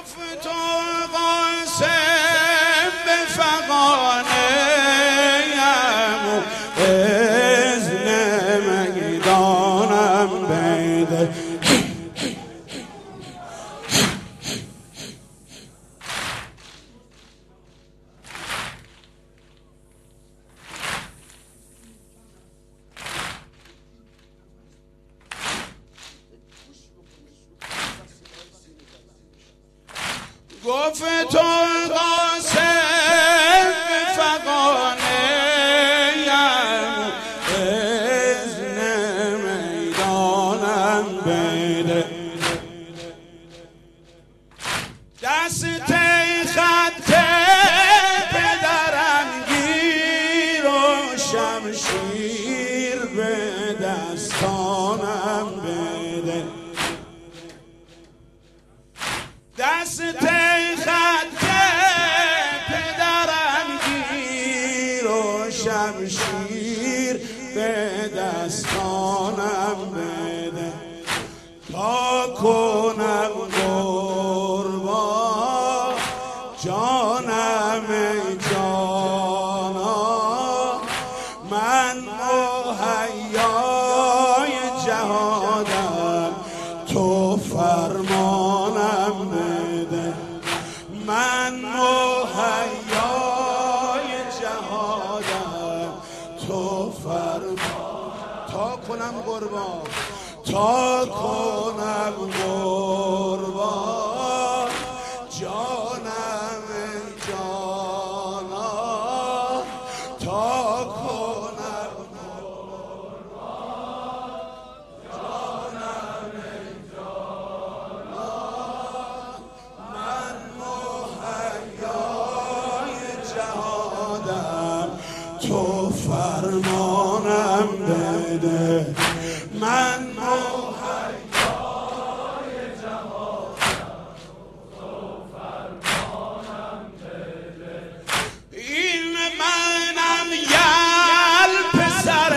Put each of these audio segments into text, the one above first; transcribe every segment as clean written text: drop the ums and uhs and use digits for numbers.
گفت تو قاسم به فغانه ام اذن میدانم بیده گفت تو قاسم به فغانه ام اذن میدانم بیده دست خط پدرم گیر و شمشیر به دستانم بده دست خط پدرم گیر و شمشیر به دستانم بده تا کنم قربان جانم جانا من مهیای جهادم تو فرمانم بده من مهیای جهادم تو فرمان تا کنم قربان تا کنم قربان جانم جانا تا کنم قربان جانم جانا من مهیای جهادم تو فرمانم بده من مهیای جهادم تو فرمانم بده این منم یل پسر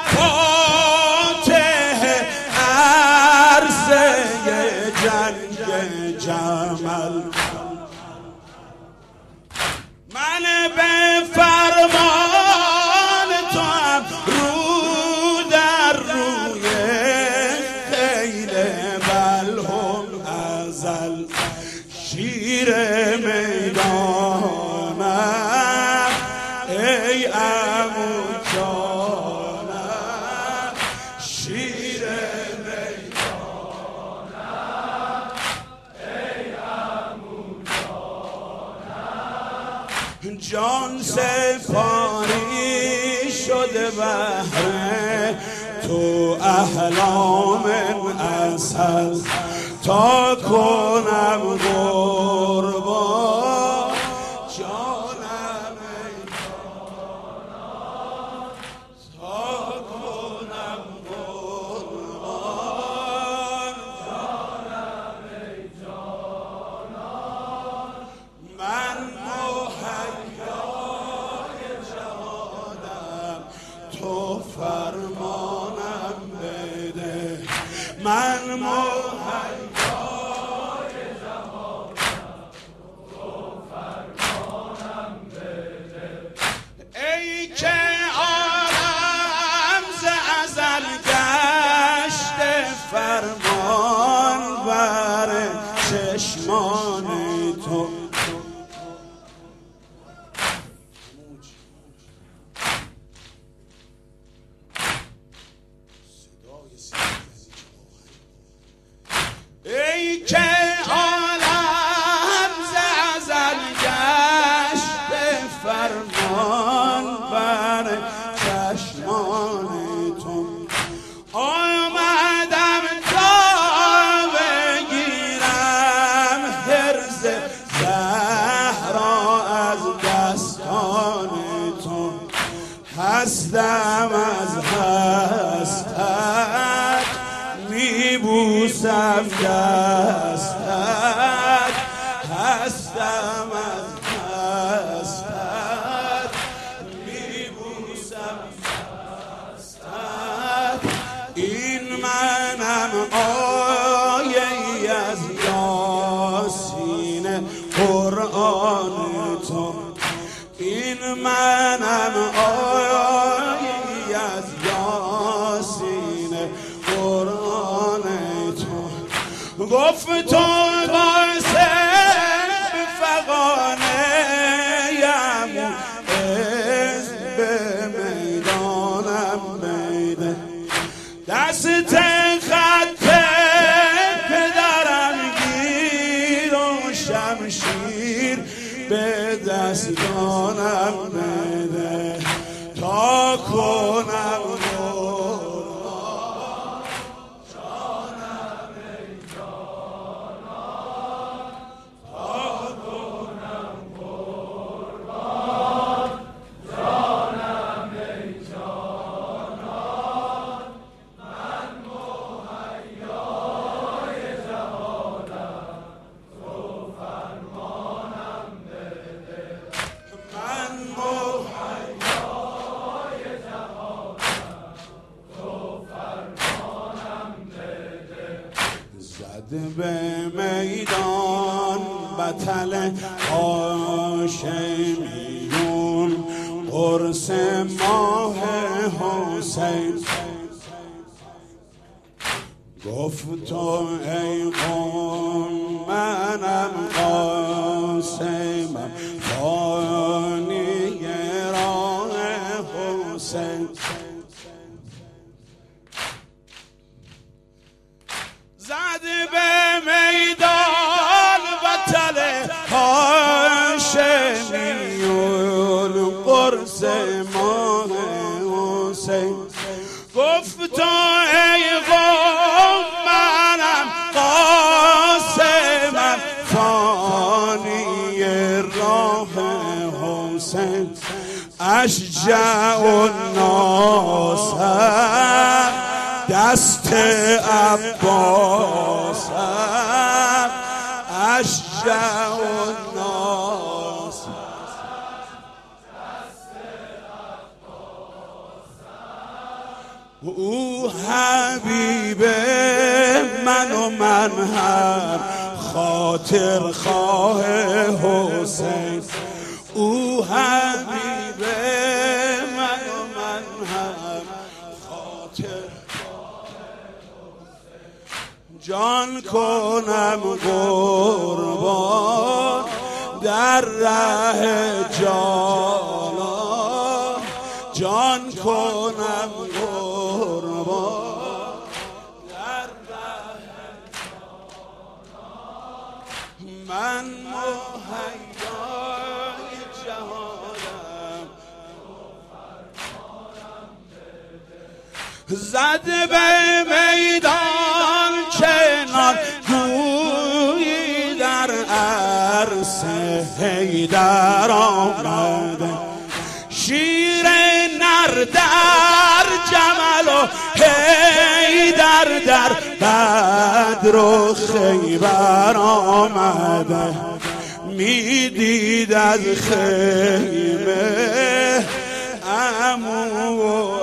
فاتح عرصه جنگ جمل من به فرمان تو هم رو در روی خیل بلهم ازل شیر میدانم ای عمو جانم شیر میدانم ای عمو جانم جان سپاری شده بهر تو احلام اصل تا کنم قربان جانم جانم تا کنم قربان جانم جانم من مهیای جهادم تو فرمانم بده من مهیای جهادم تو فرمانم بده ای که عالم ز ازل گشته فرمان بر چشمان تو ای که عالم ز ازل گشته فرمان بر چشمان تو آمدم تا بگیرم حرز زهرا از دستان تو هستم از هستت میبوسم دستت هستم از هستت میبوسم دستت این منم آیه ای از یاسین قرآن تو گفت تو قاسم فغانه یم به میدانم میده دست خط پدرم گیر و شمشیر به دستانم میده تا کنم به میدان بطل هاشمیون قرص ماه حسین گفت تو ای قوم منم قاسمم فانی راه حسین زد به میدان بطل هاشمیون قرص ماه حسین گفت تو ای قوم منم قاسمم فانی راه حسین اشجع الناس دست عباسم اشجع الناس او حبیب من و من هم خاطر خواه حسین او حبیب من و من هم خاطر جان کنم قربان در ره جانا جان کنم قربان در ره جانا من مهیای جهانم زد به میدان چنان گویی در عرصه حیدر آمده شیر نر در جمل و حیدر در بدر و خیبر آمده میدید از خیمه عمو و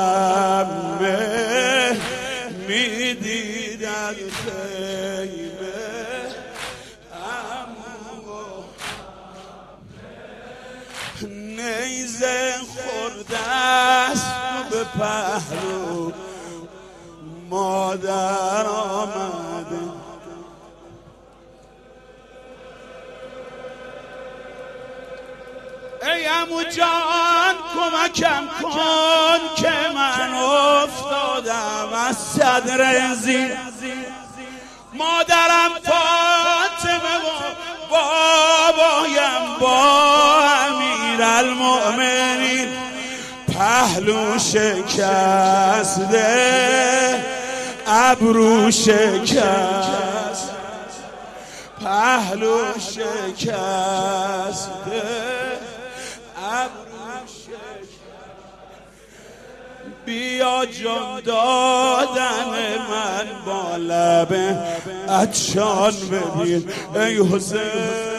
عمه میدید از خیمه عمو و عمه نیزه خورده است به پهلو مادر آمده ای عمو جان کمکم کن که من افتادم از صدر زیر مادرم فاطمه و بابایم با امیرالمؤمنین پهلو شکسته ابرو شکست پهلو شکسته بیا جان دادن من با لب عطشان ببین ای حسین